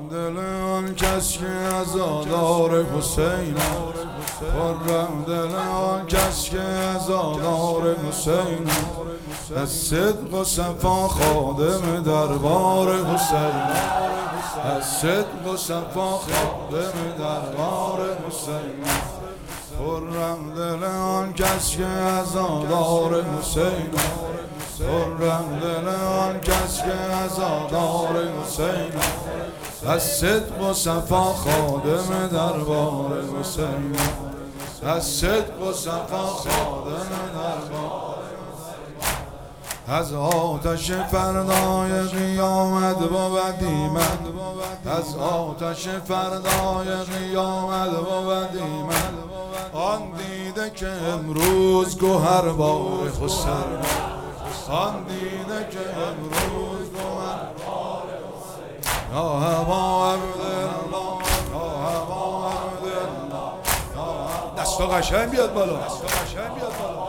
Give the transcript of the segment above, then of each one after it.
دل آن کس که عزادار حسین، خرم دل آن کس که عزادار حسین، از صدق و صفا خادم دربار حسین، از صدق و صفا خادم دربار حسین. خرم دل آن کس که عزادار حسین، خرم دل آن کس که عزادار حسین، از صدق و صفا خادم دربار حسین، از صدق و صفا خادم دربار. از آتش فردای قیامت بود ایمن، از آتش فردای قیامت بود ایمن، آن دیده که امروز گوهربار حسین، آن دیده که امروز گوهربار حسین. یا ابا عبدالله، یا ابا عبدالله، دستا قشنگ بیاد بالا، دستا قشنگ بیاد بالا.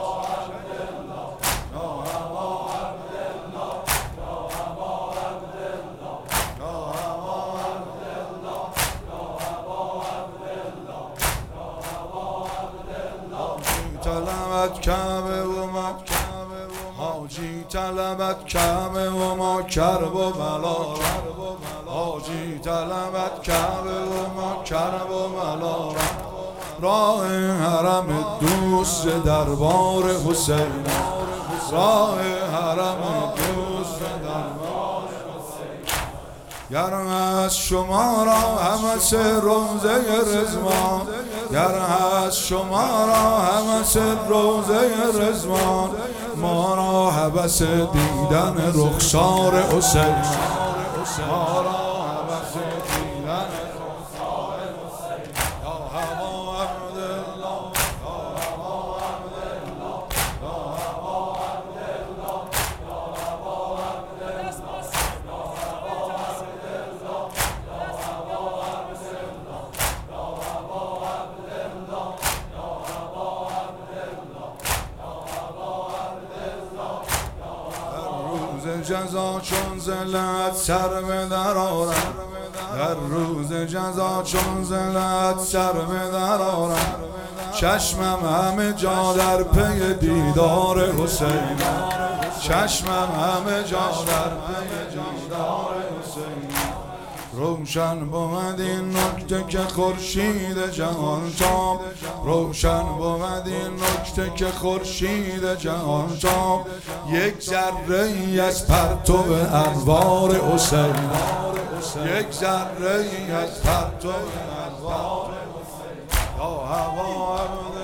طلبت کعبه و ما حاجی، طلبت کعبه و ما کرب و بلا، حاجی طلبت کعبه و ما کرب و بلا، راه حرم دوست دربار حسین، راه حرم دوست دربار حسین. گر هست شما را همس روزه رضوان، گر هست شما را همس روزه رضوان، ما را هوس دیدن رخسار حسین، ما را هوس دیدن رخسار حسین. یا ابا عبدالله، یا ابا عبدالله، یا ابا عبدالله، یا ابا عبدالله، یا ابا عبدالله، یا ابا عبدالله، یا ابا عبدالله، یا ابا عبدالله، یا ابا عبدالله. در روز جزا چون ذلت سر به در آرم، در روز جزا چون ذلت سر به در آرم، چشمم همه جا در پی دیدار حسین، چشمم همه جا در پی دیدار حسین. روشن بود این نکته که خورشید جهان تاب، روشن بود این نکته که خورشید جهان تاب، یک ذره ای از پرتو انوار حسین، یک ذره ای از پرتو انوار حسین. یا ابا